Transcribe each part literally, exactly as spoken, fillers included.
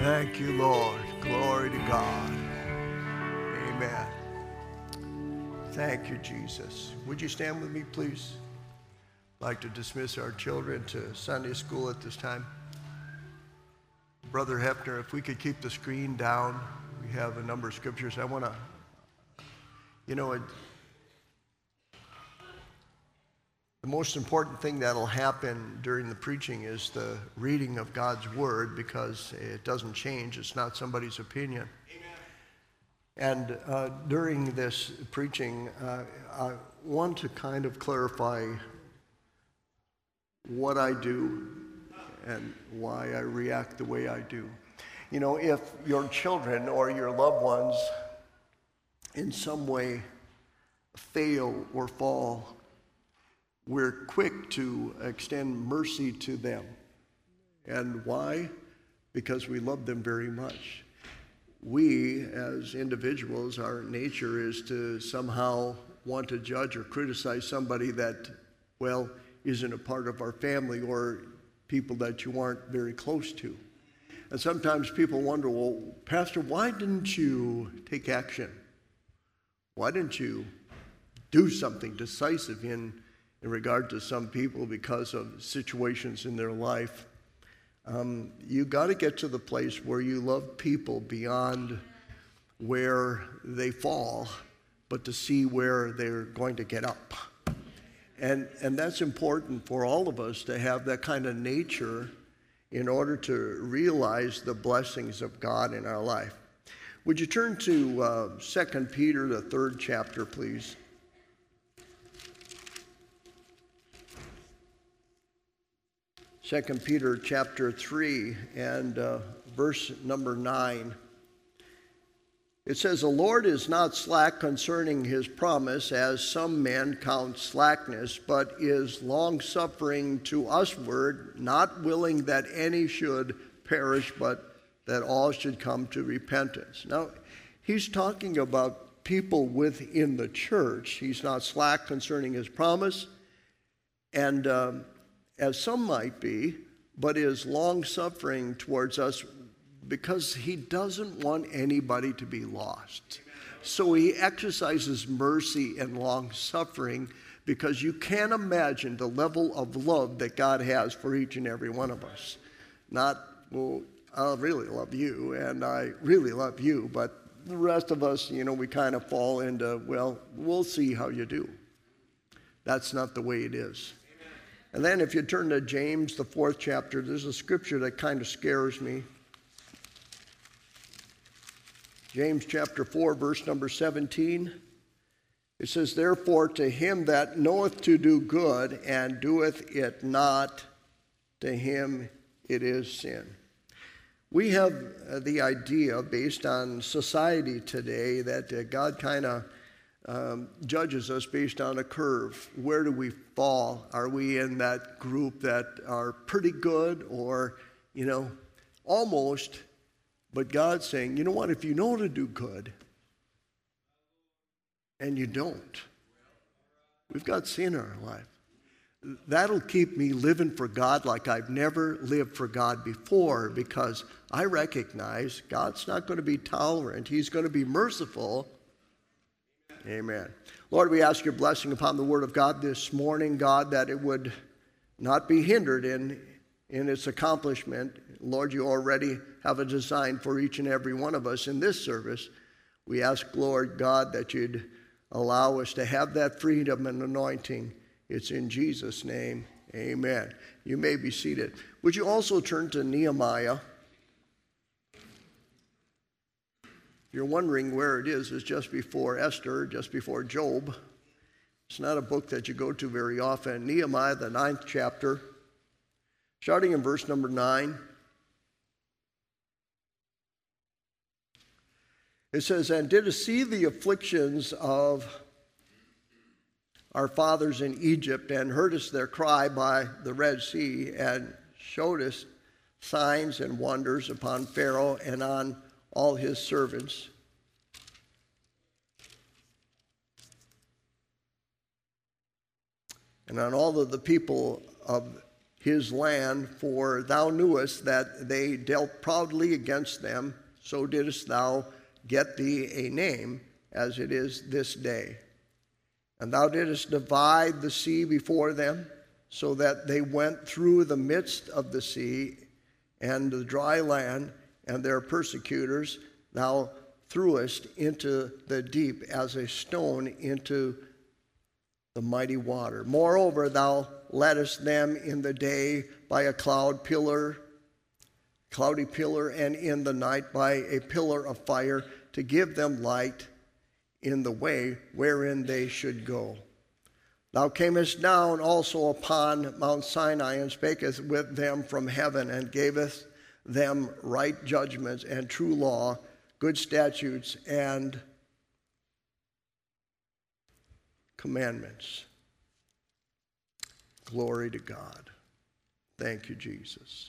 Thank you, Lord. Glory to God. Amen. Thank you, Jesus. Would you stand with me, please? I'd like to dismiss our children to Sunday school at this time. Brother Hefner, if we could keep the screen down. We have a number of scriptures. I want to, you know, it, the most important thing that'll happen during the preaching is the reading of God's Word, because it doesn't change. It's not somebody's opinion. Amen. And uh, during this preaching, uh, I want to kind of clarify what I do and why I react the way I do. You know, if your children or your loved ones in some way fail or fall, we're quick to extend mercy to them. And why? Because we love them very much. We, as individuals, our nature is to somehow want to judge or criticize somebody that, well, isn't a part of our family or people that you aren't very close to. And sometimes people wonder, well, Pastor, why didn't you take action? Why didn't you do something decisive in in regard to some people because of situations in their life? Um, you got to get to the place where you love people beyond where they fall, but to see where they're going to get up. And, and that's important for all of us to have that kind of nature in order to realize the blessings of God in our life. Would you turn to uh, Second Peter, the third chapter, please? Second Peter chapter three and uh, verse number nine. It says, "The Lord is not slack concerning his promise, as some men count slackness, but is long-suffering to usward, not willing that any should perish, but that all should come to repentance." Now, he's talking about people within the church. He's not slack concerning his promise, and um, as some might be, but is long-suffering towards us, because he doesn't want anybody to be lost. So he exercises mercy and long-suffering, because you can't imagine the level of love that God has for each and every one of us. Not, well, I really love you, and I really love you, but the rest of us, you know, we kind of fall into, well, we'll see how you do. That's not the way it is. And then if you turn to James, the fourth chapter, there's a scripture that kind of scares me. James chapter four, verse number seventeen. It says, "Therefore to him that knoweth to do good and doeth it not, to him it is sin." We have uh, the idea, based on society today, that uh, God kind of um, judges us based on a curve. Where do we fall? Are we in that group that are pretty good, or, you know, almost? But God's saying, you know what, if you know to do good and you don't, we've got sin in our life. That'll keep me living for God like I've never lived for God before, because I recognize God's not going to be tolerant. He's going to be merciful. Amen. Lord, we ask your blessing upon the word of God this morning, God, that it would not be hindered in, in its accomplishment. Lord, you already have a design for each and every one of us in this service. We ask, Lord God, that you'd allow us to have that freedom and anointing. It's in Jesus' name, amen. You may be seated. Would you also turn to Nehemiah? You're wondering where it is. It's just before Esther, just before Job. It's not a book that you go to very often. Nehemiah, the ninth chapter, starting in verse number nine. It says, "And didst see the afflictions of our fathers in Egypt, and heardest their cry by the Red Sea, and showedest signs and wonders upon Pharaoh and on all his servants. And on all of the people of his land, for thou knewest that they dealt proudly against them, so didst thou get thee a name, as it is this day. And thou didst divide the sea before them, so that they went through the midst of the sea and the dry land, and their persecutors thou threwest into the deep as a stone into the mighty water. Moreover, thou leddest them in the day by a cloud pillar, cloudy pillar, and in the night by a pillar of fire, to give them light in the way wherein they should go. Thou camest down also upon Mount Sinai, and spakest with them from heaven, and gavest them right judgments and true law, good statutes and commandments. Glory to God. Thank you, Jesus.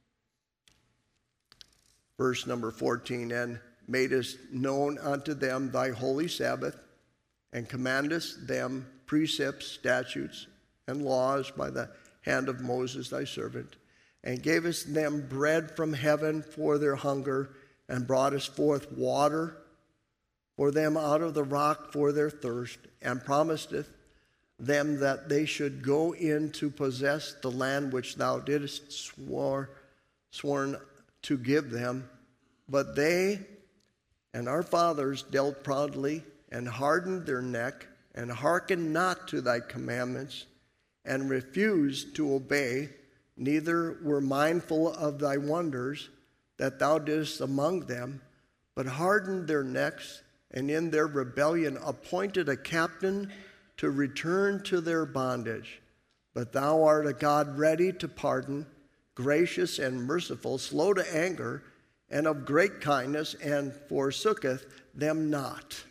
Verse number fourteen, and madest known unto them thy holy Sabbath, and commandest them precepts, statutes, and laws by the hand of Moses thy servant, and gavest them bread from heaven for their hunger, and broughtest forth water for them out of the rock for their thirst, and promisest them that they should go in to possess the land which thou didst swore, sworn to give them. But they and our fathers dealt proudly, and hardened their neck, and hearkened not to thy commandments, and refused to obey, neither were mindful of thy wonders that thou didst among them, but hardened their necks, and in their rebellion appointed a captain to return to their bondage. But thou art a God ready to pardon, gracious and merciful, slow to anger, and of great kindness, and forsooketh them not.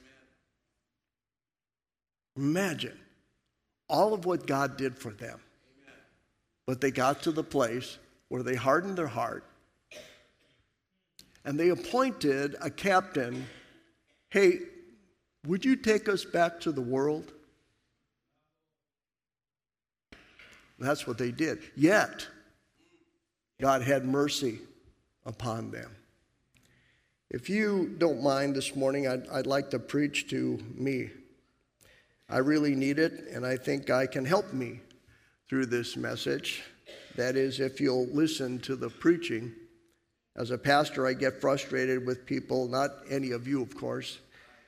Imagine all of what God did for them. But they got to the place where they hardened their heart, and they appointed a captain. Hey, would you take us back to the world? That's what they did. Yet, God had mercy upon them. If you don't mind this morning, I'd, I'd like to preach to me. I really need it, and I think I can help me through this message. That is, if you'll listen to the preaching. As a pastor, I get frustrated with people, not any of you, of course.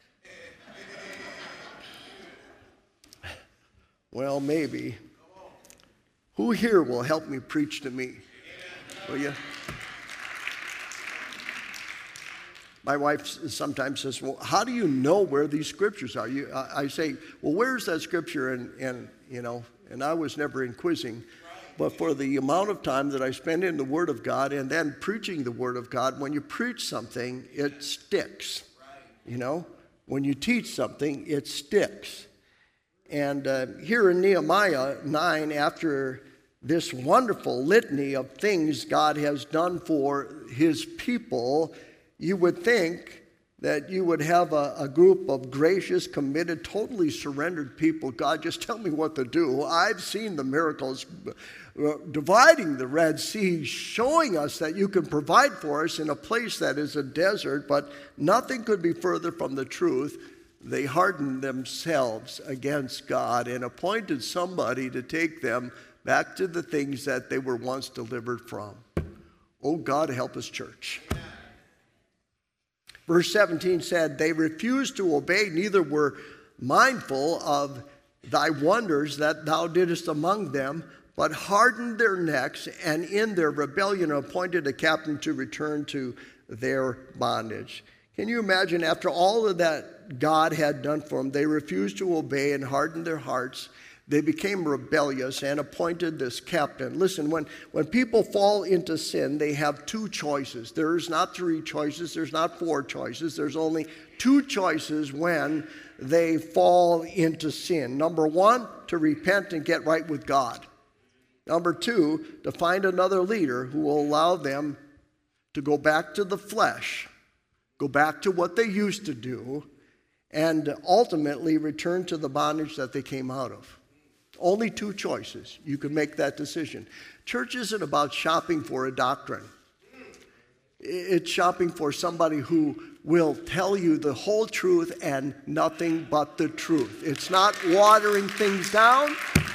Well, maybe. Who here will help me preach to me? Will you? My wife sometimes says, well, how do you know where these scriptures are? You, I, I say, well, where's that scripture? And, and, you know, and I was never inquisiting. But for the amount of time that I spend in the Word of God and then preaching the Word of God, when you preach something, it sticks. You know, when you teach something, it sticks. And uh, here in Nehemiah nine, after this wonderful litany of things God has done for his people, you would think that you would have a, a group of gracious, committed, totally surrendered people. God, just tell me what to do. I've seen the miracles, uh, dividing the Red Sea, showing us that you can provide for us in a place that is a desert, but nothing could be further from the truth. They hardened themselves against God and appointed somebody to take them back to the things that they were once delivered from. Oh, God, help us, church. Verse seventeen said, they refused to obey, neither were mindful of thy wonders that thou didst among them, but hardened their necks, and in their rebellion appointed a captain to return to their bondage. Can you imagine, after all of that God had done for them, they refused to obey and hardened their hearts. They became rebellious and appointed this captain. Listen, when, when people fall into sin, they have two choices. There's not three choices. There's not four choices. There's only two choices when they fall into sin. Number one, to repent and get right with God. Number two, to find another leader who will allow them to go back to the flesh, go back to what they used to do, and ultimately return to the bondage that they came out of. Only two choices. You can make that decision. Church isn't about shopping for a doctrine. It's shopping for somebody who will tell you the whole truth and nothing but the truth. It's not watering things down.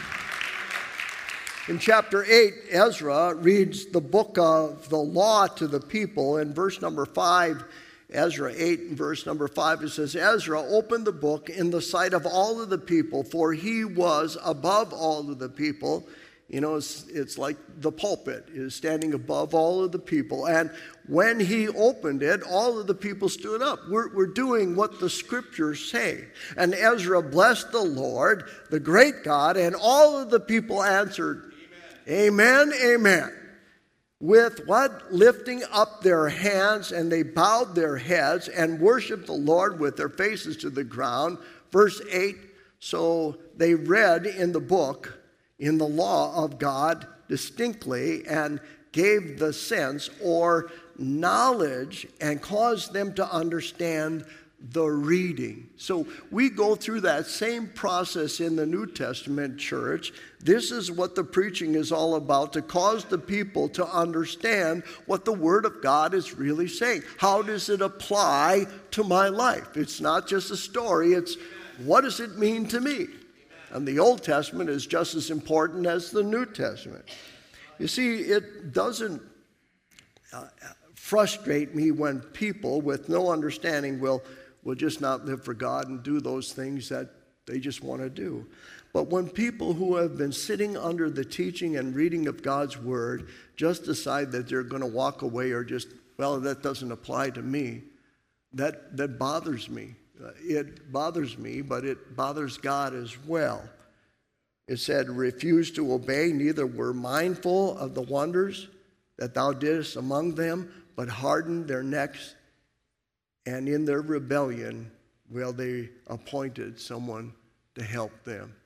In chapter eight, Ezra reads the book of the law to the people. In verse number five, Ezra eight and verse number five, it says, Ezra opened the book in the sight of all of the people, for he was above all of the people. You know, it's, it's like the pulpit is standing above all of the people. And when he opened it, all of the people stood up. We're, we're doing what the scriptures say. And Ezra blessed the Lord, the great God, and all of the people answered, Amen, amen. amen. With what? Lifting up their hands, and they bowed their heads and worshiped the Lord with their faces to the ground. Verse eight, so they read in the book, in the law of God distinctly, and gave the sense or knowledge and caused them to understand the reading. So we go through that same process in the New Testament church. This is what the preaching is all about, to cause the people to understand what the Word of God is really saying. How does it apply to my life? It's not just a story, it's what does it mean to me? And the Old Testament is just as important as the New Testament. You see, it doesn't uh, frustrate me when people with no understanding will, will just not live for God and do those things that they just want to do. But when people who have been sitting under the teaching and reading of God's Word just decide that they're going to walk away or just, well, that doesn't apply to me, that, that bothers me. It bothers me, but it bothers God as well. It said, refuse to obey, neither were mindful of the wonders that thou didst among them, but hardened their necks, and in their rebellion, well, they appointed someone to help them.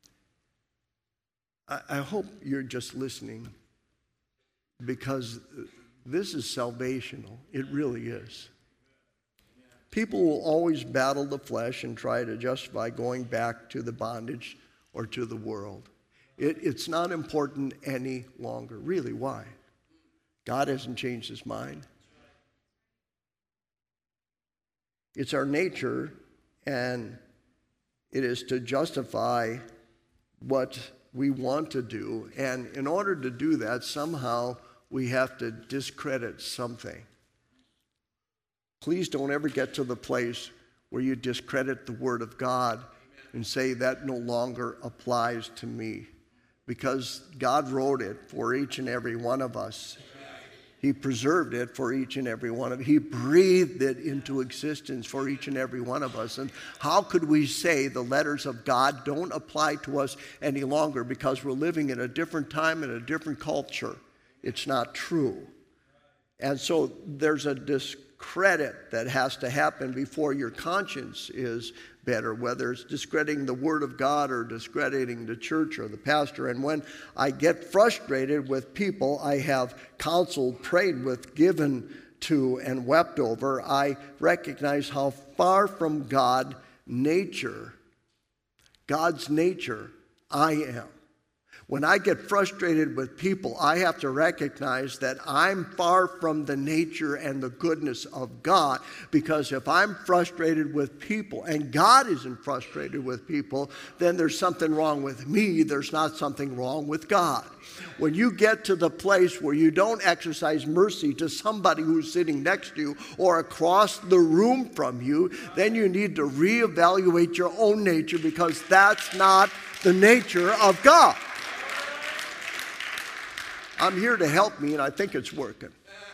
I, I hope you're just listening, because this is salvational. It really is. People will always battle the flesh and try to justify going back to the bondage or to the world. It, it's not important any longer. Really, why? God hasn't changed his mind. It's our nature, and it is to justify what we want to do. And in order to do that, somehow we have to discredit something. Please don't ever get to the place where you discredit the Word of God and say that no longer applies to me, because God wrote it for each and every one of us. He preserved it for each and every one of us. He breathed it into existence for each and every one of us. And how could we say the letters of God don't apply to us any longer because we're living in a different time and a different culture? It's not true. And so there's a discredit that has to happen before your conscience is better, whether it's discrediting the Word of God or discrediting the church or the pastor. And when I get frustrated with people I have counseled, prayed with, given to, and wept over, I recognize how far from God nature, God's nature, I am. When I get frustrated with people, I have to recognize that I'm far from the nature and the goodness of God. Because if I'm frustrated with people and God isn't frustrated with people, then there's something wrong with me. There's not something wrong with God. When you get to the place where you don't exercise mercy to somebody who's sitting next to you or across the room from you, then you need to reevaluate your own nature, because that's not the nature of God. I'm here to help me, and I think it's working.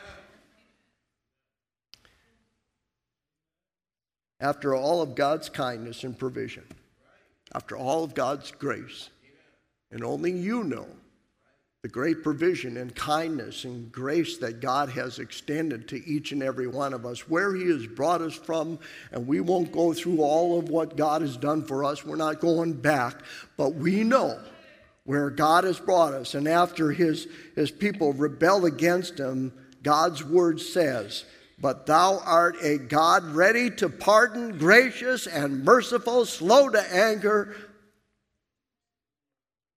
After all of God's kindness and provision, after all of God's grace, and only you know the great provision and kindness and grace that God has extended to each and every one of us, where he has brought us from, and we won't go through all of what God has done for us. We're not going back, but we know where God has brought us. And after his, his people rebel against him, God's word says, but thou art a God ready to pardon, gracious and merciful, slow to anger,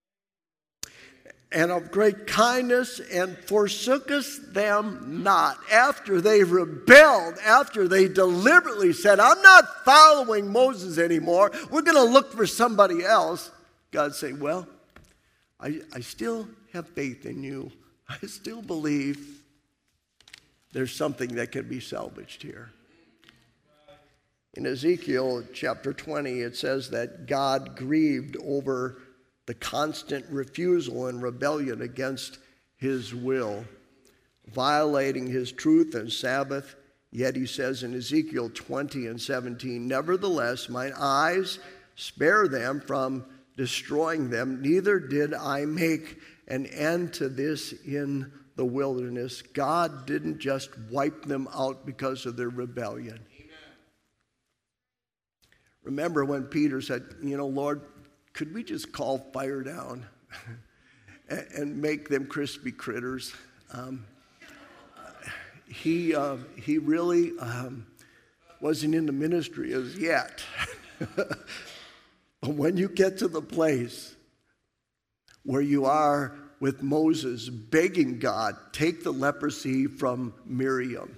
and of great kindness, and forsookest them not. After they rebelled, after they deliberately said, I'm not following Moses anymore, we're going to look for somebody else. God said, well, I, I still have faith in you. I still believe there's something that can be salvaged here. In Ezekiel chapter twenty, it says that God grieved over the constant refusal and rebellion against his will, violating his truth and Sabbath. Yet he says in Ezekiel twenty and seventeen, nevertheless, mine eyes spare them from destroying them, neither did I make an end to this in the wilderness. God didn't just wipe them out because of their rebellion. Amen. Remember when Peter said, you know, Lord, could we just call fire down and, and make them crispy critters? Um, he, uh, he really um, wasn't in the ministry as yet. But when you get to the place where you are with Moses begging God, take the leprosy from Miriam.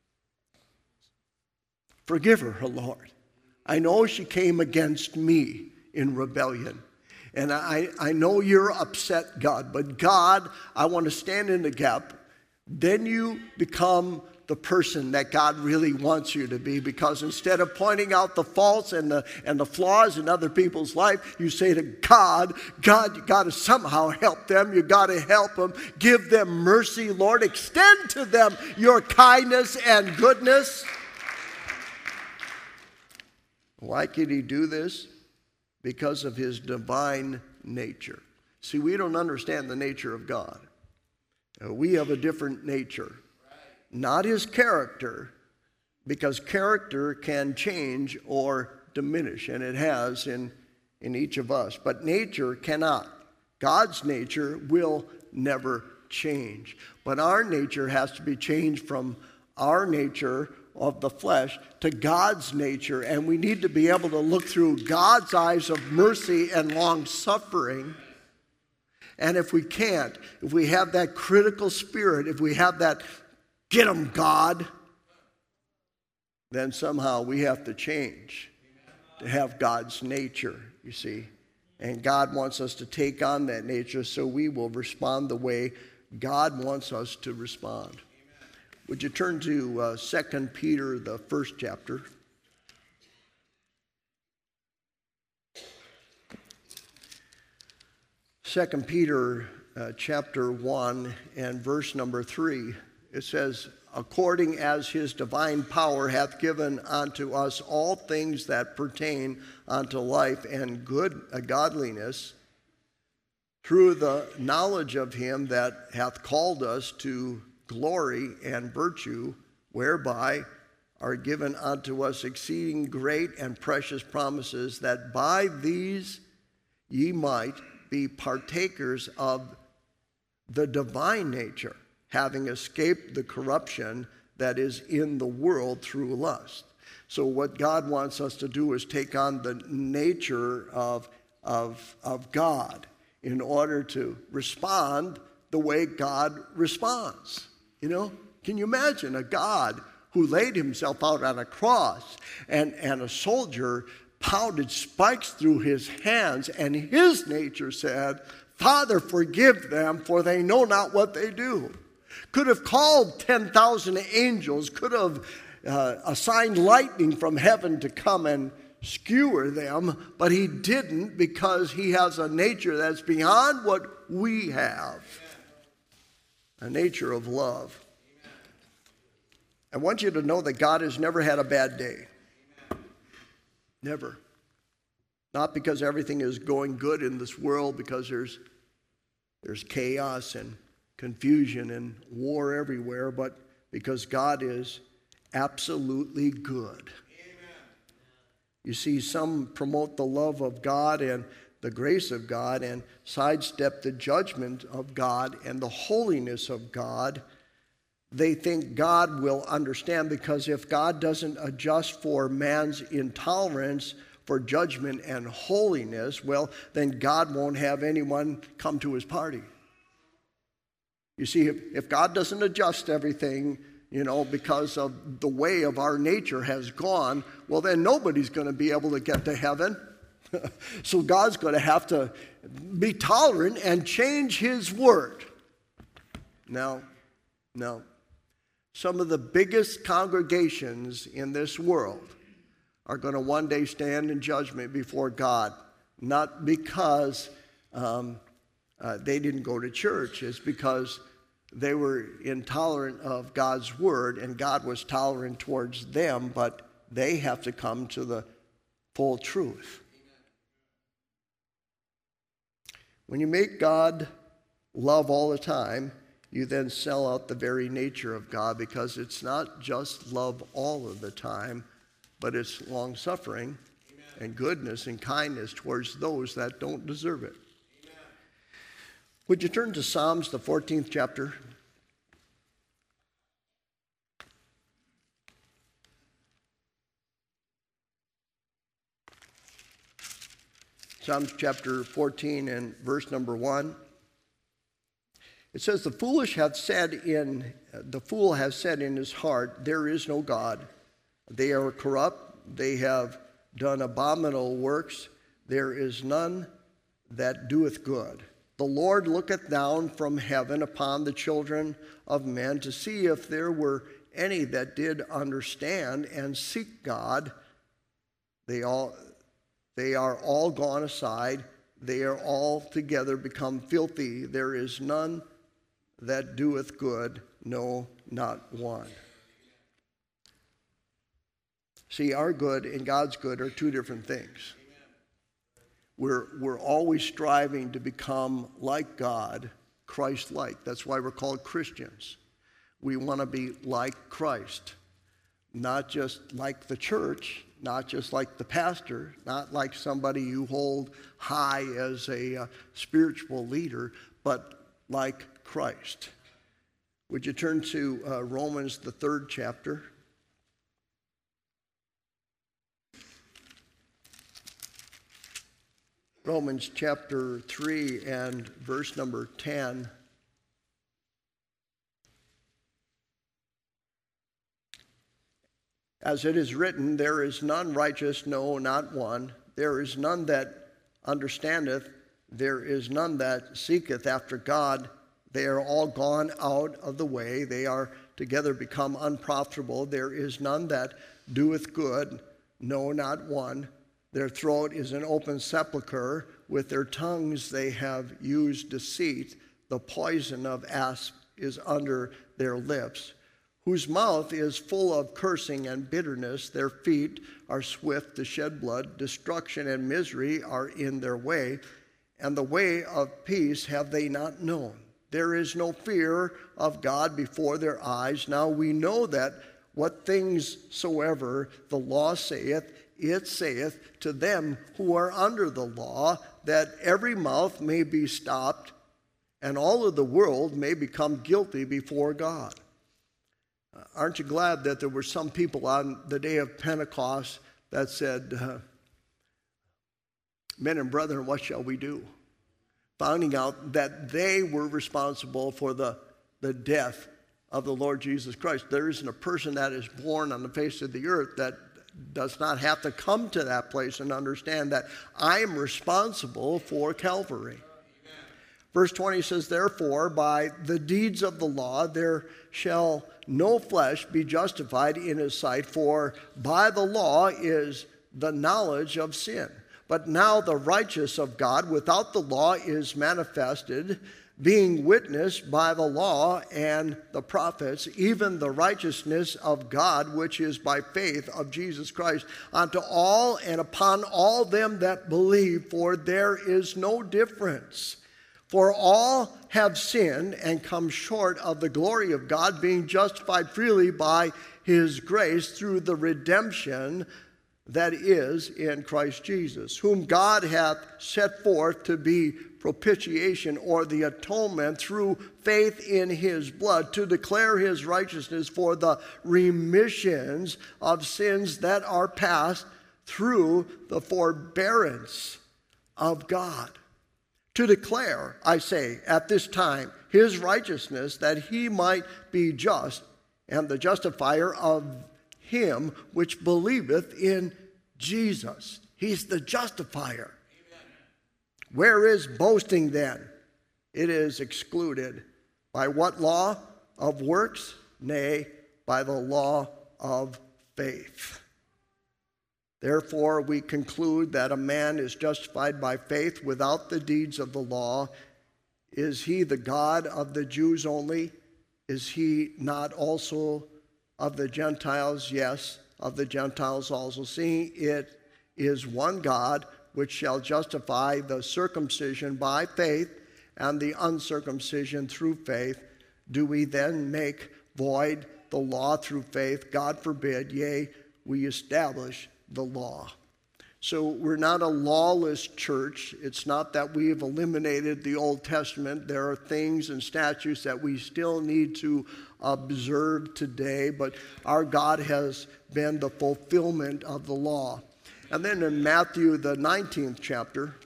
Forgive her, her Lord. I know she came against me in rebellion. And I, I know you're upset, God. But God, I want to stand in the gap. Then you become the person that God really wants you to be, because instead of pointing out the faults and the and the flaws in other people's life, you say to God, God, you got to somehow help them. You got to help them. Give them mercy, Lord. Extend to them your kindness and goodness. Why could he do this? Because of his divine nature. See, we don't understand the nature of God. Uh, we have a different nature. Not his character, because character can change or diminish, and it has in, in each of us. But nature cannot. God's nature will never change. But our nature has to be changed from our nature of the flesh to God's nature, and we need to be able to look through God's eyes of mercy and long-suffering. And if we can't, if we have that critical spirit, if we have that get 'em, God, then somehow we have to change to have God's nature, you see. And God wants us to take on that nature so we will respond the way God wants us to respond. Would you turn to uh, Second Peter, the first chapter? Second Peter uh, chapter one and verse number three. It says, according as his divine power hath given unto us all things that pertain unto life and good uh, godliness, through the knowledge of him that hath called us to glory and virtue, whereby are given unto us exceeding great and precious promises, that by these ye might be partakers of the divine nature, having escaped the corruption that is in the world through lust. So what God wants us to do is take on the nature of, of, of God in order to respond the way God responds. You know, can you imagine a God who laid himself out on a cross and, and a soldier pounded spikes through his hands, and his nature said, Father, forgive them, for they know not what they do. Could have called ten thousand angels, could have uh, assigned lightning from heaven to come and skewer them, but he didn't, because he has a nature that's beyond what we have. A nature of love. I want you to know that God has never had a bad day. Never. Not because everything is going good in this world, because there's there's chaos and confusion and war everywhere, but because God is absolutely good. Amen. You see, some promote the love of God and the grace of God and sidestep the judgment of God and the holiness of God. They think God will understand, because if God doesn't adjust for man's intolerance for judgment and holiness, well, then God won't have anyone come to his party. You see, if, if God doesn't adjust everything, you know, because of the way of our nature has gone, well, then nobody's going to be able to get to heaven. So God's going to have to be tolerant and change his word. Now, no. Some of the biggest congregations in this world are going to one day stand in judgment before God, not because um, uh, they didn't go to church. It's because they were intolerant of God's word, and God was tolerant towards them, but they have to come to the full truth. When you make God love all the time, you then sell out the very nature of God, because it's not just love all of the time, but it's long-suffering and goodness and kindness towards those that don't deserve it. Amen. Would you turn to Psalms, the fourteenth chapter? Psalms chapter fourteen and verse number one. It says, the foolish have said in, the fool has said in his heart, there is no God. They are corrupt. They have done abominable works. There is none that doeth good. The Lord looketh down from heaven upon the children of men to see if there were any that did understand and seek God. They all, they are all gone aside. They are all together become filthy. There is none that doeth good, no, not one. See, our good and God's good are two different things. We're, we're always striving to become like God, Christ-like. That's why we're called Christians. We want to be like Christ, not just like the church, not just like the pastor, not like somebody you hold high as a uh, spiritual leader, but like Christ. Would you turn to uh, Romans, the third chapter? Romans chapter three and verse number ten. As it is written, there is none righteous, no, not one. There is none that understandeth. There is none that seeketh after God. They are all gone out of the way. They are together become unprofitable. There is none that doeth good, no, not one. Their throat is an open sepulchre. With their tongues they have used deceit. The poison of asp is under their lips, whose mouth is full of cursing and bitterness. Their feet are swift to shed blood. Destruction and misery are in their way, and the way of peace have they not known. There is no fear of God before their eyes. Now we know that what things soever the law saith, it saith to them who are under the law, that every mouth may be stopped, and all of the world may become guilty before God. Uh, aren't you glad that there were some people on the day of Pentecost that said, uh, men and brethren, what shall we do? Finding out that they were responsible for the, the death of the Lord Jesus Christ. There isn't a person that is born on the face of the earth that does not have to come to that place and understand that I am responsible for Calvary. Amen. Verse twenty says, therefore, by the deeds of the law there shall no flesh be justified in his sight, for by the law is the knowledge of sin. But now the righteousness of God without the law is manifested, being witnessed by the law and the prophets, even the righteousness of God, which is by faith of Jesus Christ, unto all and upon all them that believe, for there is no difference. For all have sinned and come short of the glory of God, being justified freely by his grace through the redemption that is in Christ Jesus, whom God hath set forth to be propitiation, or the atonement through faith in his blood, to declare his righteousness for the remissions of sins that are past through the forbearance of God, to declare, I say, at this time, his righteousness, that he might be just, and the justifier of him which believeth in Jesus. He's the justifier. Amen. Where is boasting then? It is excluded. By what law? Of works? Nay, by the law of faith. Therefore, we conclude that a man is justified by faith without the deeds of the law. Is he the God of the Jews only? Is he not also of the Gentiles? Yes, of the Gentiles also. Seeing it is one God which shall justify the circumcision by faith and the uncircumcision through faith. Do we then make void the law through faith? God forbid. Yea, we establish the law. So we're not a lawless church. It's not that we've eliminated the Old Testament. There are things and statutes that we still need to observe today, but our God has been the fulfillment of the law. And then in Matthew, the nineteenth chapter,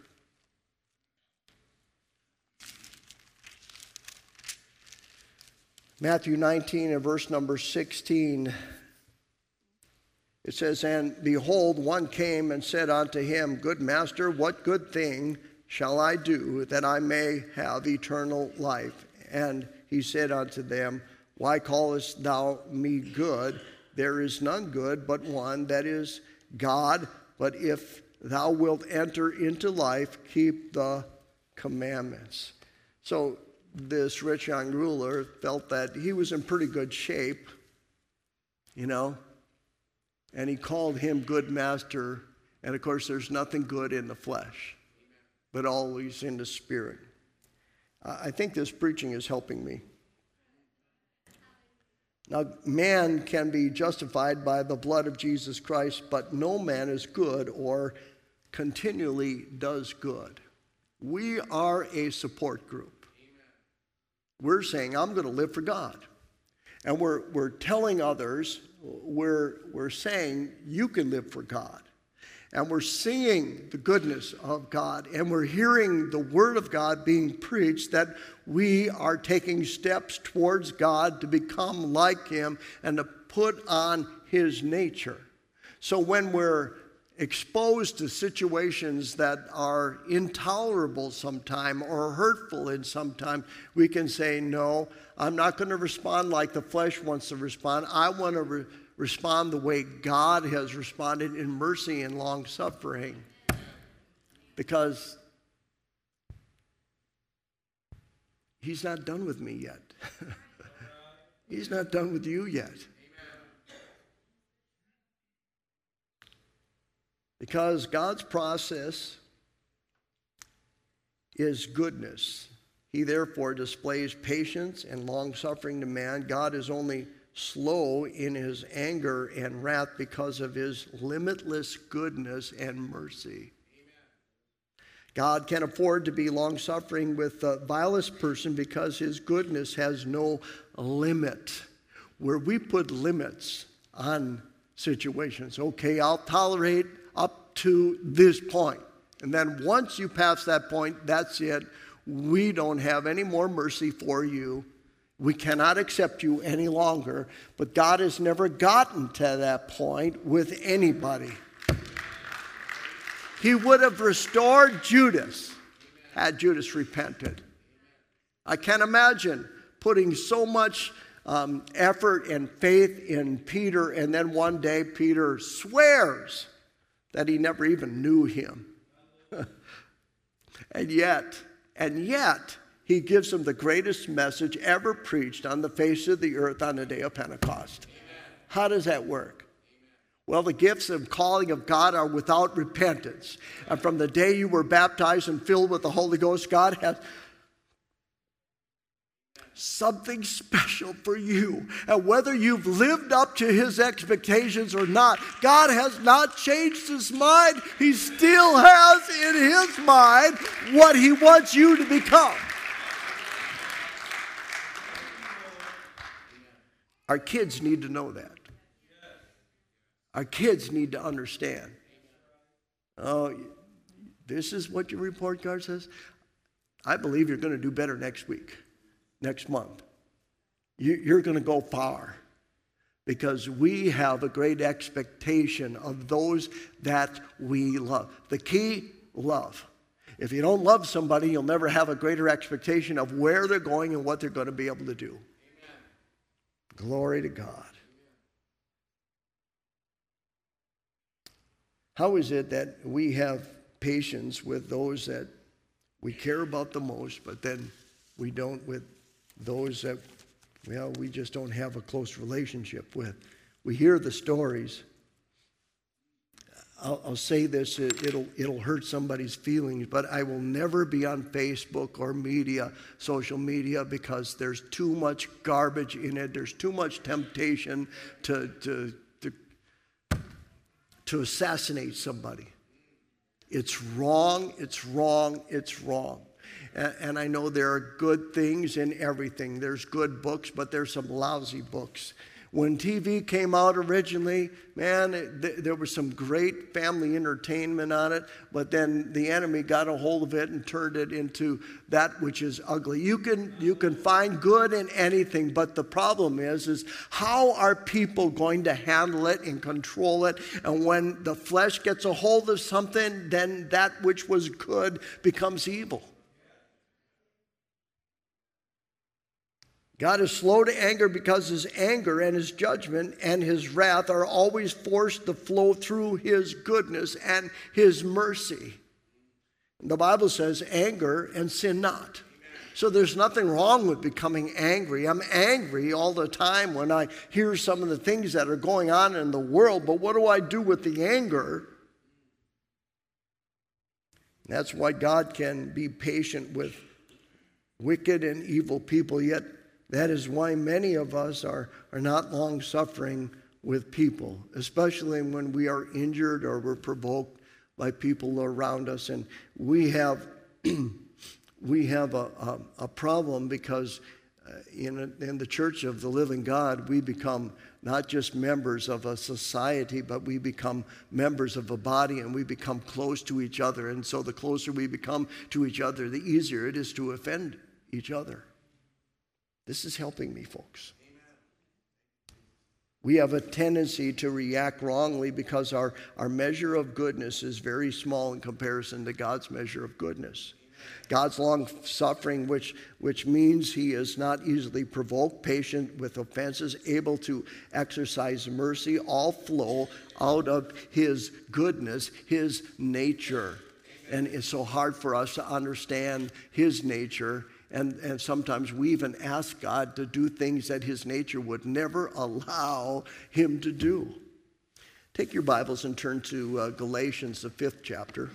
Matthew nineteen and verse number sixteen, it says, And behold, one came and said unto him, Good master, what good thing shall I do that I may have eternal life? And he said unto them, Why callest thou me good? There is none good but one, that is God. But if thou wilt enter into life, keep the commandments. So this rich young ruler felt that he was in pretty good shape, you know, and he called him good master. And of course, there's nothing good in the flesh, but always in the spirit. I think this preaching is helping me. Now, man can be justified by the blood of Jesus Christ, but no man is good or continually does good. We are a support group. We're saying, I'm going to live for God. And we're, we're telling others, we're, we're saying, you can live for God. And we're seeing the goodness of God. And we're hearing the word of God being preached, that we are taking steps towards God to become like him and to put on his nature. So when we're exposed to situations that are intolerable sometime or hurtful in some time, we can say, no, I'm not going to respond like the flesh wants to respond. I want to re- respond the way God has responded in mercy and long suffering. Because he's not done with me yet. He's not done with you yet. Because God's process is goodness. He therefore displays patience and long-suffering to man. God is only slow in his anger and wrath because of his limitless goodness and mercy. Amen. God can afford to be long-suffering with the vilest person because his goodness has no limit. Where we put limits on situations, okay, I'll tolerate up to this point. And then once you pass that point, that's it. We don't have any more mercy for you. We cannot accept you any longer. But God has never gotten to that point with anybody. He would have restored Judas had Judas repented. I can't imagine putting so much um, effort and faith in Peter, and then one day Peter swears that he never even knew him. and yet, and yet, he gives him the greatest message ever preached on the face of the earth on the day of Pentecost. Amen. How does that work? Amen. Well, the gifts and calling of God are without repentance. And from the day you were baptized and filled with the Holy Ghost, God has something special for you. And whether you've lived up to his expectations or not, God has not changed his mind. He still has in his mind what he wants you to become. Our kids need to know that. Our kids need to understand. Oh, this is what your report card says? I believe you're going to do better next week, next month. You, you're going to go far because we have a great expectation of those that we love. The key, love. If you don't love somebody, you'll never have a greater expectation of where they're going and what they're going to be able to do. Amen. Glory to God. How is it that we have patience with those that we care about the most, but then we don't with those that, well, we just don't have a close relationship with? We hear the stories. I'll, I'll say this, it, it'll, it'll hurt somebody's feelings, but I will never be on Facebook or media, social media, because there's too much garbage in it. There's too much temptation to, to, to, to assassinate somebody. It's wrong, it's wrong, it's wrong. And, and I know there are good things in everything. There's good books, but there's some lousy books. When T V came out originally, man, it, th- there was some great family entertainment on it, but then the enemy got a hold of it and turned it into that which is ugly. You can, you can find good in anything, but the problem is, is how are people going to handle it and control it? And when the flesh gets a hold of something, then that which was good becomes evil. God is slow to anger because his anger and his judgment and his wrath are always forced to flow through his goodness and his mercy. The Bible says anger and sin not. So there's nothing wrong with becoming angry. I'm angry all the time when I hear some of the things that are going on in the world, but what do I do with the anger? That's why God can be patient with wicked and evil people, yet that is why many of us are, are not long-suffering with people, especially when we are injured or we're provoked by people around us. And we have, we have a, a, a problem because uh, in, a, in the Church of the Living God, we become not just members of a society, but we become members of a body, and we become close to each other. And so the closer we become to each other, the easier it is to offend each other. This is helping me, folks. Amen. We have a tendency to react wrongly because our, our measure of goodness is very small in comparison to God's measure of goodness. Amen. God's long-suffering, which, which means he is not easily provoked, patient with offenses, able to exercise mercy, all flow out of his goodness, his nature. Amen. And it's so hard for us to understand his nature. And, and sometimes we even ask God to do things that his nature would never allow him to do. Take your Bibles and turn to uh, Galatians, the fifth chapter.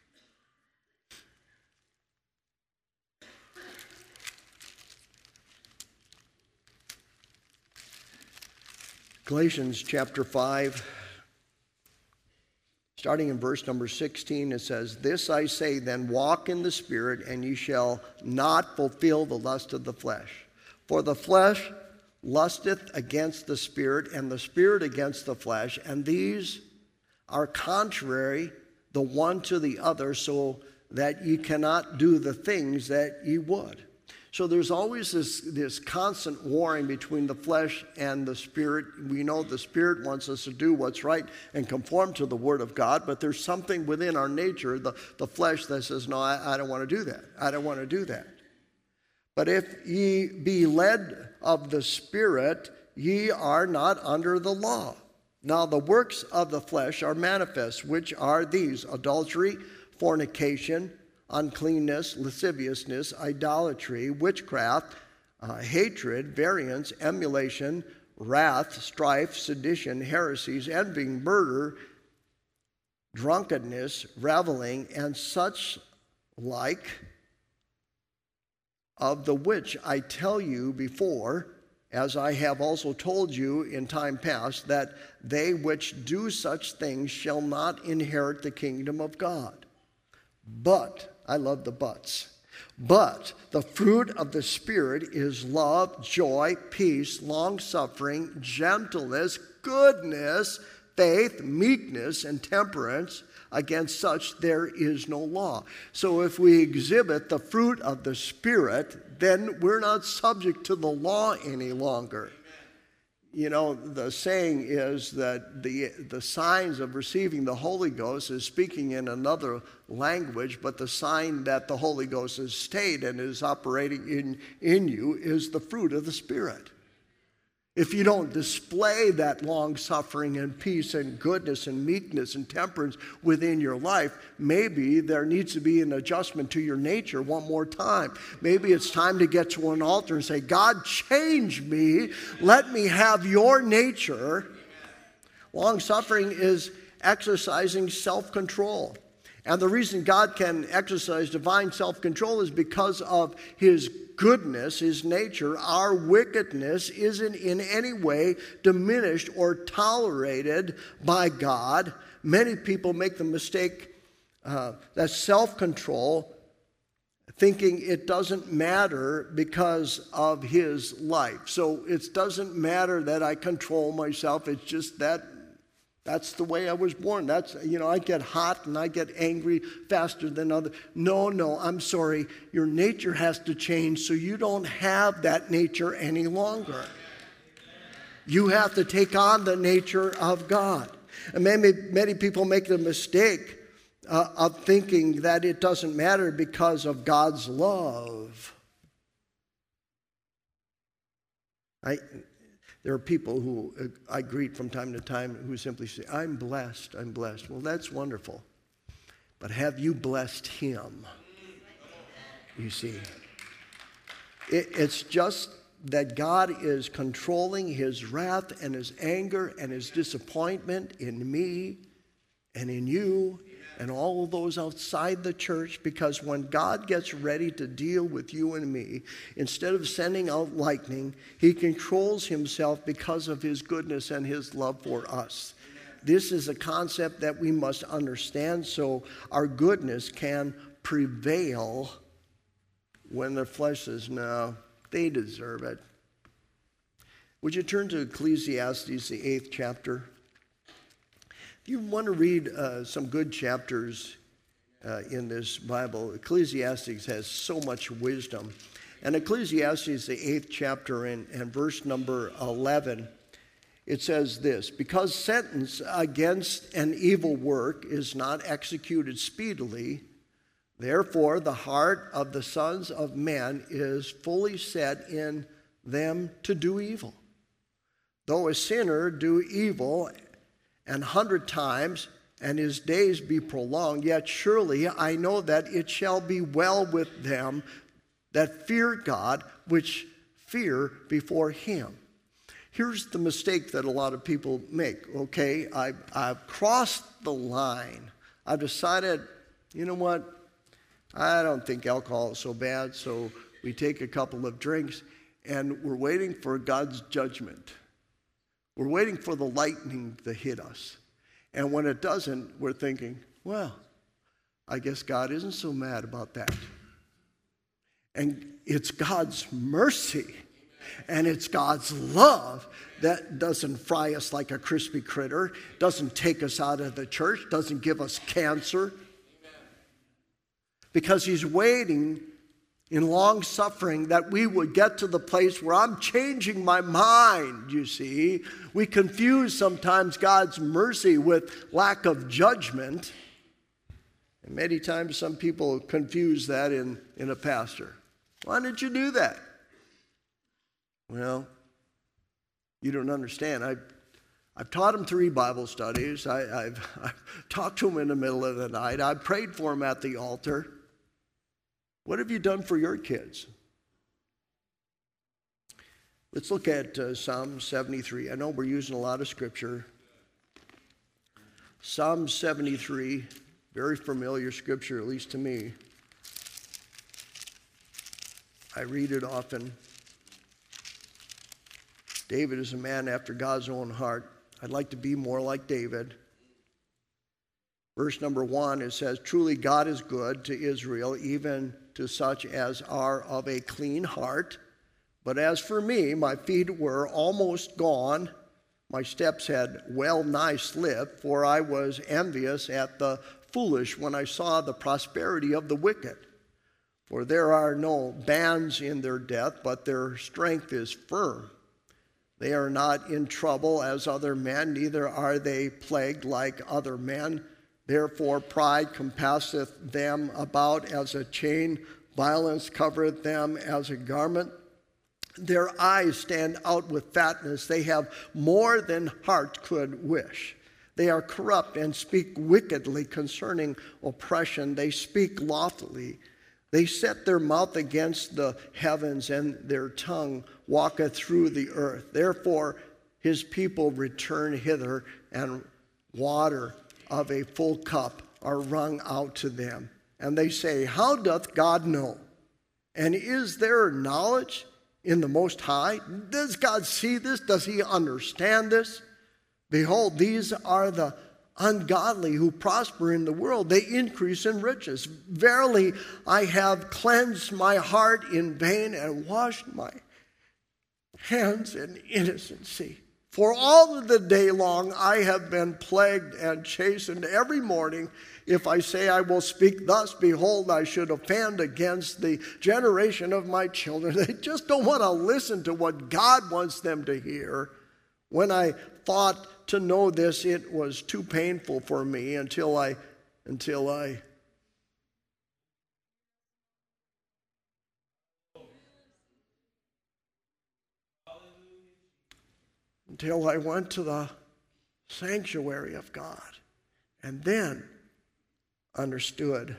Galatians chapter five. Starting in verse number sixteen, it says, "This I say then, walk in the Spirit, and ye shall not fulfill the lust of the flesh. For the flesh lusteth against the Spirit, and the Spirit against the flesh, and these are contrary the one to the other, so that ye cannot do the things that ye would." So there's always this, this constant warring between the flesh and the Spirit. We know the Spirit wants us to do what's right and conform to the Word of God, but there's something within our nature, the, the flesh, that says, no, I, I don't want to do that. I don't want to do that. But if ye be led of the Spirit, ye are not under the law. Now the works of the flesh are manifest, which are these: adultery, fornication, uncleanness, lasciviousness, idolatry, witchcraft, uh, hatred, variance, emulation, wrath, strife, sedition, heresies, envying, murder, drunkenness, reveling, and such like, of the which I tell you before, as I have also told you in time past, that they which do such things shall not inherit the kingdom of God. But, I love the buts, but the fruit of the Spirit is love, joy, peace, long-suffering, gentleness, goodness, faith, meekness, and temperance. Against such there is no law. So if we exhibit the fruit of the Spirit, then we're not subject to the law any longer. You know, the saying is that the, the signs of receiving the Holy Ghost is speaking in another language, but the sign that the Holy Ghost has stayed and is operating in, in you is the fruit of the Spirit. If you don't display that long-suffering and peace and goodness and meekness and temperance within your life, maybe there needs to be an adjustment to your nature one more time. Maybe it's time to get to an altar and say, God, change me. Let me have your nature. Long-suffering is exercising self-control. And the reason God can exercise divine self-control is because of his goodness, his nature. Our wickedness isn't in any way diminished or tolerated by God. Many people make the mistake uh, that self-control, thinking it doesn't matter because of his life. So it doesn't matter that I control myself. It's just that That's the way I was born. That's, you know, I get hot and I get angry faster than others. No, no, I'm sorry. Your nature has to change so you don't have that nature any longer. You have to take on the nature of God. And many, many people make the mistake uh, of thinking that it doesn't matter because of God's love. I... There are people who I greet from time to time who simply say, I'm blessed, I'm blessed. Well, that's wonderful. But have you blessed him? You see, it, it's just that God is controlling his wrath and his anger and his disappointment in me and in you and all of those outside the church, because when God gets ready to deal with you and me, instead of sending out lightning, he controls himself because of his goodness and his love for us. This is a concept that we must understand so our goodness can prevail when the flesh says, no, they deserve it. Would you turn to Ecclesiastes, the eighth chapter? If you want to read uh, some good chapters uh, in this Bible, Ecclesiastes has so much wisdom. And Ecclesiastes, the eighth chapter, and, and verse number eleven, it says this: because sentence against an evil work is not executed speedily, therefore the heart of the sons of men is fully set in them to do evil. Though a sinner do evil an hundred times, and his days be prolonged, yet surely I know that it shall be well with them that fear God, which fear before him. Here's the mistake that a lot of people make. Okay, I, I've crossed the line. I've decided, you know what, I don't think alcohol is so bad, so we take a couple of drinks, and we're waiting for God's judgment. We're waiting for the lightning to hit us. And when it doesn't, we're thinking, well, I guess God isn't so mad about that. And it's God's mercy and it's God's love that doesn't fry us like a crispy critter, doesn't take us out of the church, doesn't give us cancer. Because he's waiting in long suffering that we would get to the place where I'm changing my mind, you see. We confuse sometimes God's mercy with lack of judgment. And many times some people confuse that in, in a pastor. Why did you do that? Well, you don't understand. I, I've taught him three Bible studies. I, I've, I've talked to him in the middle of the night. I prayed for him at the altar. What have you done for your kids? Let's look at uh, Psalm seventy-three. I know we're using a lot of scripture. Psalm seventy-three, very familiar scripture, at least to me. I read it often. David is a man after God's own heart. I'd like to be more like David. Verse number one, it says, truly God is good to Israel, even to such as are of a clean heart. But as for me, my feet were almost gone. My steps had well nigh slipped, for I was envious at the foolish when I saw the prosperity of the wicked. For there are no bands in their death, but their strength is firm. They are not in trouble as other men, neither are they plagued like other men. Therefore pride compasseth them about as a chain, violence covereth them as a garment. Their eyes stand out with fatness. They have more than heart could wish. They are corrupt and speak wickedly concerning oppression. They speak loftily. They set their mouth against the heavens, and their tongue walketh through the earth. Therefore his people return hither, and water of a full cup are wrung out to them. And they say, how doth God know? And is there knowledge in the Most High? Does God see this? Does he understand this? Behold, these are the ungodly who prosper in the world. They increase in riches. Verily, I have cleansed my heart in vain and washed my hands in innocency. For all of the day long I have been plagued and chastened every morning. If I say I will speak thus, behold, I should offend against the generation of my children. They just don't want to listen to what God wants them to hear. When I thought to know this, it was too painful for me until I, until I, until I went to the sanctuary of God, and then understood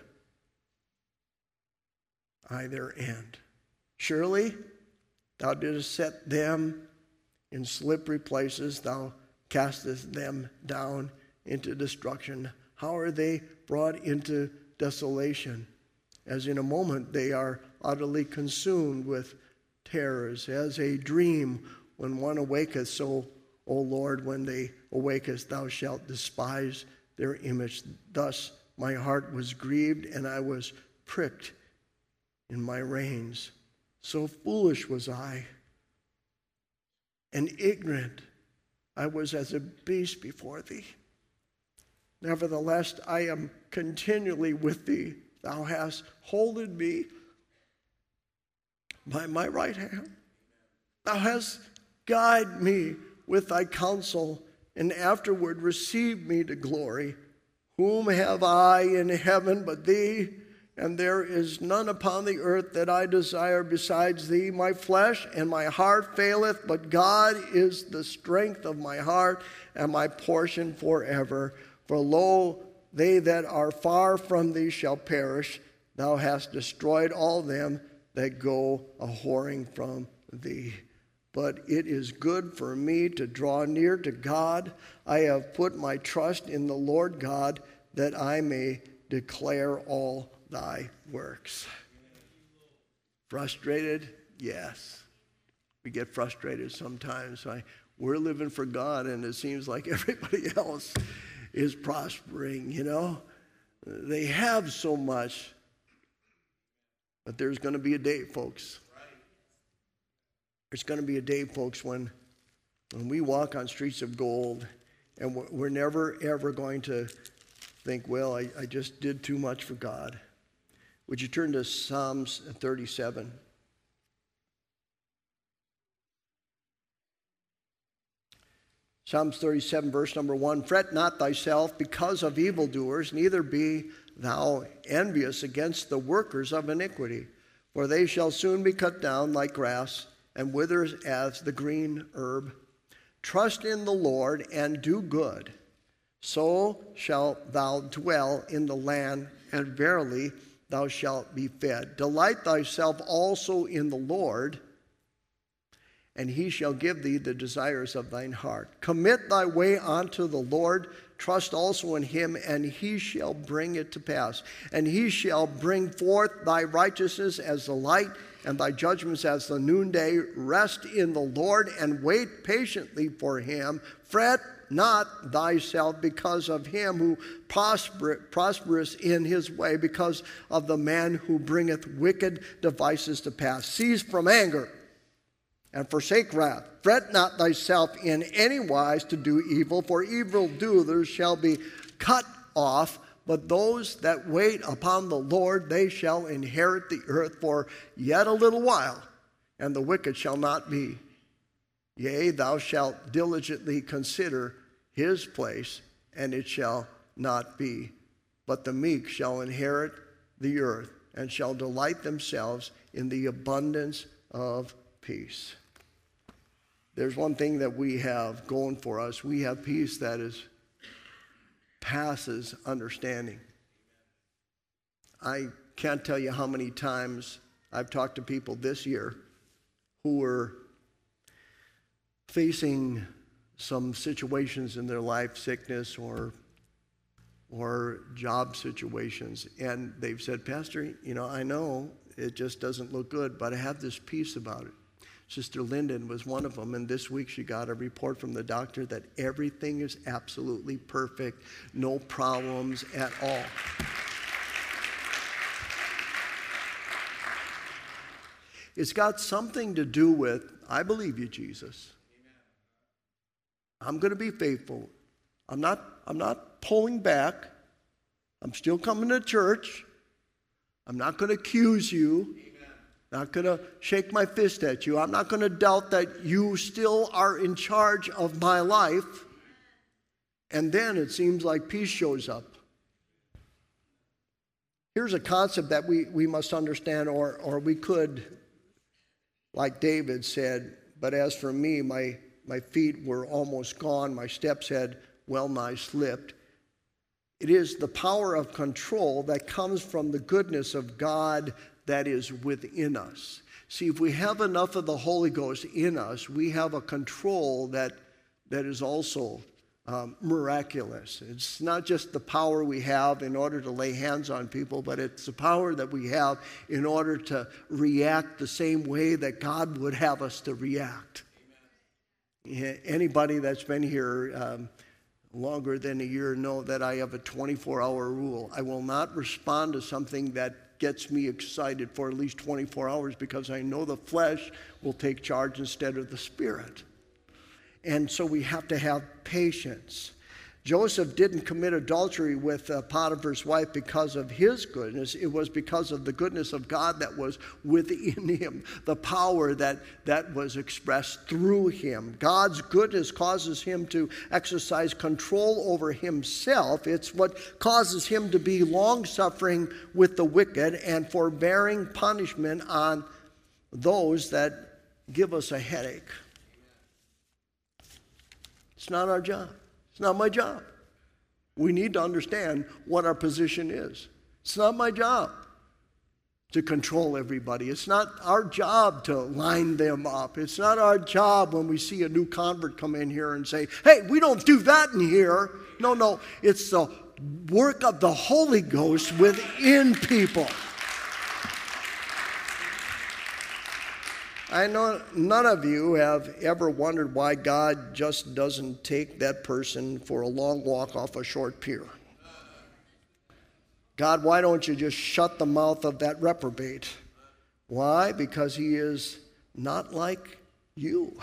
I their end. Surely thou didst set them in slippery places, thou castest them down into destruction. How are they brought into desolation? As in a moment they are utterly consumed with terrors, as a dream when one awaketh, so, O Lord, when they awakest, thou shalt despise their image. Thus my heart was grieved, and I was pricked in my reins. So foolish was I, and ignorant I was as a beast before thee. Nevertheless, I am continually with thee. Thou hast holden me by my right hand. Thou hast guided me with thy counsel, and afterward received me to glory. Whom have I in heaven but thee? And there is none upon the earth that I desire besides thee. My flesh and my heart faileth, but God is the strength of my heart and my portion forever. For lo, they that are far from thee shall perish. Thou hast destroyed all them that go a whoring from thee. But it is good for me to draw near to God. I have put my trust in the Lord God, that I may declare all thy works. Frustrated? Yes. We get frustrated sometimes. I, we're living for God, and it seems like everybody else is prospering, you know. They have so much. But there's going to be a day, folks. There's going to be a day, folks, when, when we walk on streets of gold, and we're, we're never, ever going to think, well, I, I just did too much for God. Would you turn to Psalms thirty-seven? Psalms thirty-seven, verse number one. Fret not thyself because of evildoers, neither be thou envious against the workers of iniquity, for they shall soon be cut down like grass, and withers as the green herb. Trust in the Lord and do good, so shalt thou dwell in the land, and verily thou shalt be fed. Delight thyself also in the Lord, and he shall give thee the desires of thine heart. Commit thy way unto the Lord, trust also in him, and he shall bring it to pass. And he shall bring forth thy righteousness as the light, and thy judgments as the noonday. Rest in the Lord, and wait patiently for him. Fret not thyself because of him who prosper, prospereth in his way, because of the man who bringeth wicked devices to pass. Cease from anger, and forsake wrath. Fret not thyself in any wise to do evil, for evildoers shall be cut off. But those that wait upon the Lord, they shall inherit the earth for yet a little while, and the wicked shall not be. Yea, thou shalt diligently consider his place, and it shall not be. But the meek shall inherit the earth, and shall delight themselves in the abundance of peace. There's one thing that we have going for us. We have peace that is passes understanding. I can't tell you how many times I've talked to people this year who were facing some situations in their life, sickness or or job situations, and they've said, Pastor, you know, I know it just doesn't look good, but I have this peace about it. Sister Lyndon was one of them, and this week she got a report from the doctor that everything is absolutely perfect, no problems at all. It's got something to do with, I believe you, Jesus. I'm going to be faithful. I'm not, I'm not pulling back. I'm still coming to church. I'm not going to accuse you. Not going to shake my fist at you. I'm not going to doubt that you still are in charge of my life. And then it seems like peace shows up. Here's a concept that we, we must understand, or, or we could, like David said, but as for me, my, my feet were almost gone. My steps had well nigh slipped. It is the power of control that comes from the goodness of God that is within us. See, if we have enough of the Holy Ghost in us, we have a control that, that is also um, miraculous. It's not just the power we have in order to lay hands on people, but it's the power that we have in order to react the same way that God would have us to react. Amen. Anybody that's been here um, longer than a year know that I have a twenty-four hour rule. I will not respond to something that gets me excited for at least twenty-four hours, because I know the flesh will take charge instead of the spirit. And so we have to have patience. Joseph didn't commit adultery with uh, Potiphar's wife because of his goodness. It was because of the goodness of God that was within him, the power that, that was expressed through him. God's goodness causes him to exercise control over himself. It's what causes him to be long-suffering with the wicked and forbearing punishment on those that give us a headache. It's not our job. It's not my job. We need to understand what our position is. It's not my job to control everybody. It's not our job to line them up. It's not our job when we see a new convert come in here and say, hey, we don't do that in here. No, no. It's the work of the Holy Ghost within people. I know none of you have ever wondered why God just doesn't take that person for a long walk off a short pier. God, why don't you just shut the mouth of that reprobate? Why? Because he is not like you.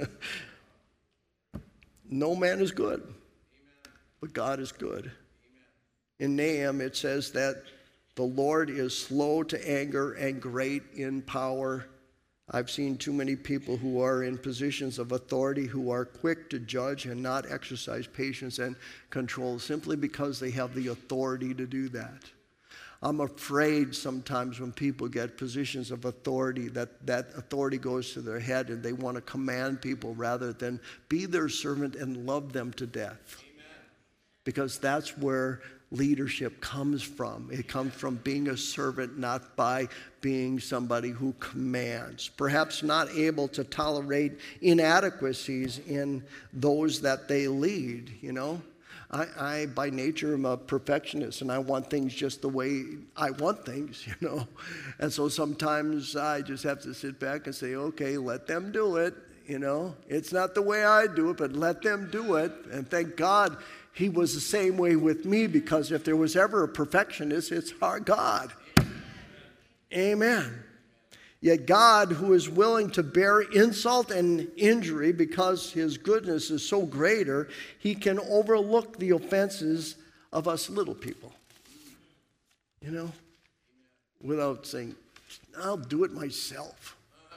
No man is good, but God is good. In Nahum it says that the Lord is slow to anger and great in power. I've seen too many people who are in positions of authority who are quick to judge and not exercise patience and control simply because they have the authority to do that. I'm afraid sometimes when people get positions of authority that that authority goes to their head and they want to command people rather than be their servant and love them to death. Amen. Because that's where leadership comes from. It comes from being a servant, not by being somebody who commands. Perhaps not able to tolerate inadequacies in those that they lead, you know. I, I, by nature, am a perfectionist, and I want things just the way I want things, you know. And so sometimes I just have to sit back and say, okay, let them do it, you know. It's not the way I do it, but let them do it. And thank God he was the same way with me, because if there was ever a perfectionist, it's our God. Amen. Yet God, who is willing to bear insult and injury because his goodness is so greater, he can overlook the offenses of us little people. You know, without saying, I'll do it myself.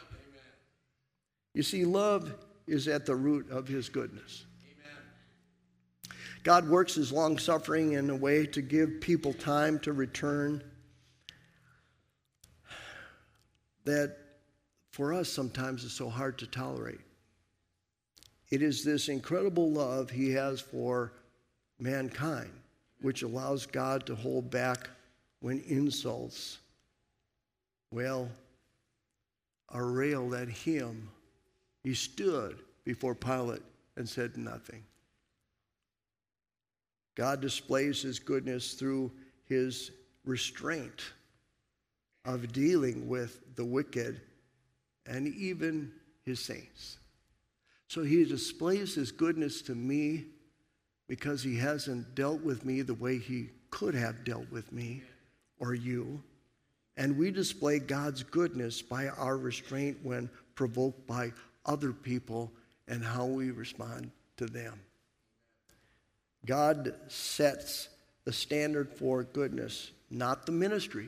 You see, love is at the root of his goodness. God works his long-suffering in a way to give people time to return that for us sometimes is so hard to tolerate. It is this incredible love he has for mankind, which allows God to hold back when insults, well, are railed at him. He stood before Pilate and said nothing. God displays his goodness through his restraint of dealing with the wicked and even his saints. So he displays his goodness to me because he hasn't dealt with me the way he could have dealt with me or you. And we display God's goodness by our restraint when provoked by other people and how we respond to them. God sets the standard for goodness, not the ministry.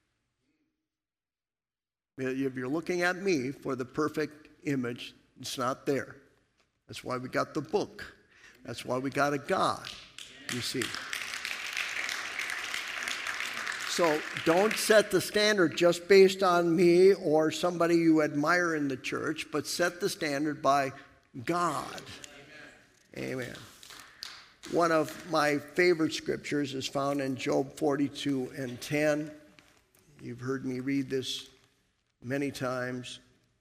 If you're looking at me for the perfect image, it's not there. That's why we got the book. That's why we got a God, you see. So don't set the standard just based on me or somebody you admire in the church, but set the standard by God. Amen. Amen. One of my favorite scriptures is found in Job forty-two and ten. You've heard me read this many times.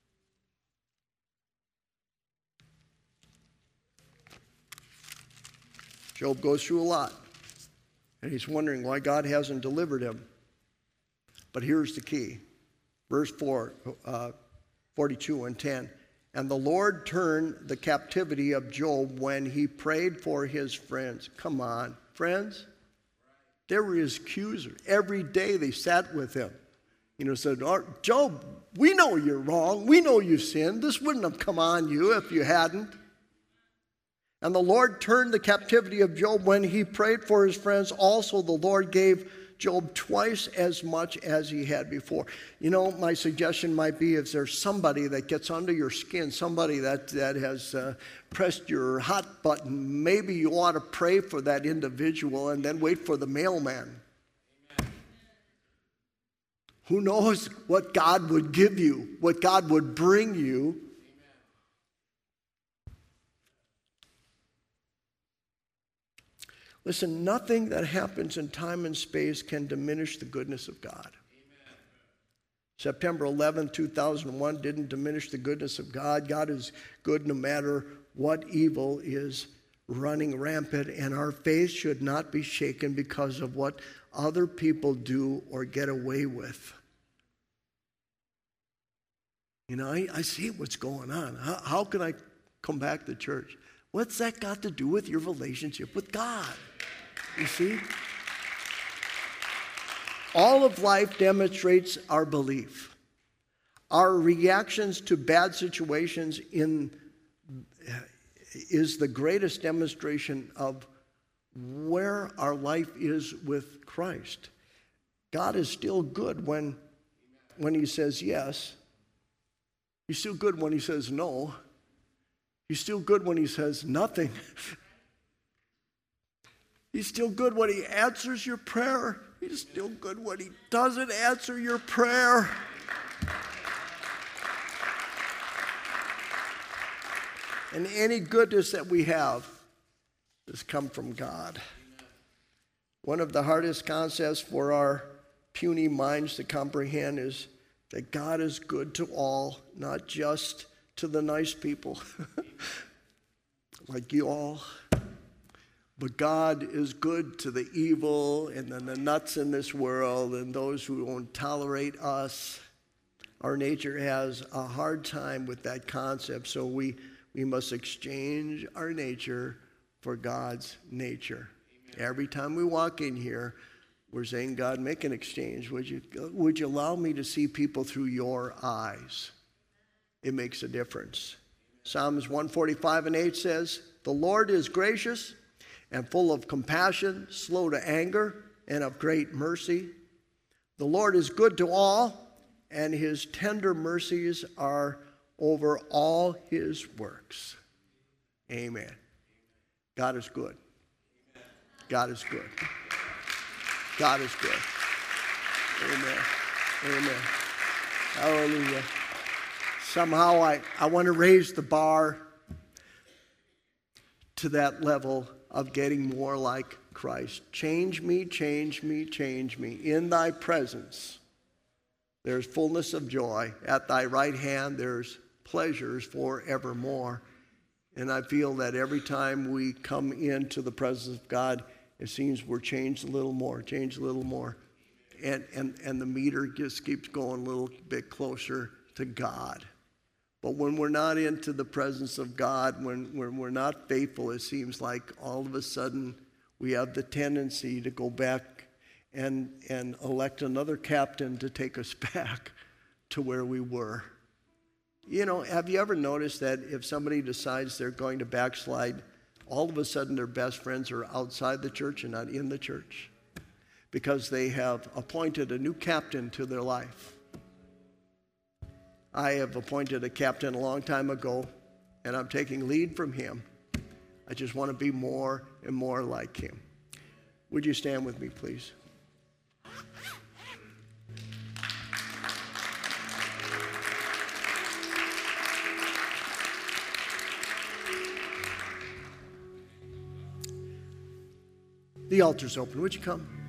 Job goes through a lot, and he's wondering why God hasn't delivered him. But here's the key. Verse four, uh, forty-two and ten. And the Lord turned the captivity of Job when he prayed for his friends. Come on, friends. They were his accusers. Every day they sat with him. You know, said, oh, Job, we know you're wrong. We know you sinned. This wouldn't have come on you if you hadn't. And the Lord turned the captivity of Job when he prayed for his friends. Also, the Lord gave Job twice as much as he had before. You know, my suggestion might be if there's somebody that gets under your skin, somebody that, that has uh, pressed your hot button, maybe you ought to pray for that individual and then wait for the mailman. Amen. Who knows what God would give you, what God would bring you. Listen, nothing that happens in time and space can diminish the goodness of God. Amen. September eleventh, two thousand one didn't diminish the goodness of God. God is good no matter what evil is running rampant, and our faith should not be shaken because of what other people do or get away with. You know, I, I see what's going on. How, how can I come back to church? What's that got to do with your relationship with God? You see? All of life demonstrates our belief. Our reactions to bad situations in, is the greatest demonstration of where our life is with Christ. God is still good when, when he says yes. He's still good when he says no. He's still good when he says nothing. He's still good when he answers your prayer. He's still good when he doesn't answer your prayer. And any goodness that we have has come from God. One of the hardest concepts for our puny minds to comprehend is that God is good to all, not just to the nice people like you all. But God is good to the evil and the, the nuts in this world and those who won't tolerate us. Our nature has a hard time with that concept, so we, we must exchange our nature for God's nature. Amen. Every time we walk in here, We're saying, God, make an exchange. Would you, would you allow me to see people through your eyes? It makes a difference. Psalms one forty-five and eight says, the Lord is gracious and full of compassion, slow to anger, and of great mercy. The Lord is good to all, and his tender mercies are over all his works. Amen. God is good. God is good. God is good. Amen. Amen. Hallelujah. Somehow I, I want to raise the bar to that level of getting more like Christ. Change me, change me, change me. In thy presence there's fullness of joy. At thy right hand there's pleasures forevermore. And I feel that every time we come into the presence of God, it seems we're changed a little more, changed a little more. And, and, and the meter just keeps going a little bit closer to God. But when we're not into the presence of God, when, when we're not faithful, it seems like all of a sudden we have the tendency to go back and, and elect another captain to take us back to where we were. You know, have you ever noticed that if somebody decides they're going to backslide, all of a sudden their best friends are outside the church and not in the church? Because they have appointed a new captain to their life. I have appointed a captain a long time ago, and I'm taking lead from him. I just want to be more and more like him. Would you stand with me, please? The altar's open. Would you come?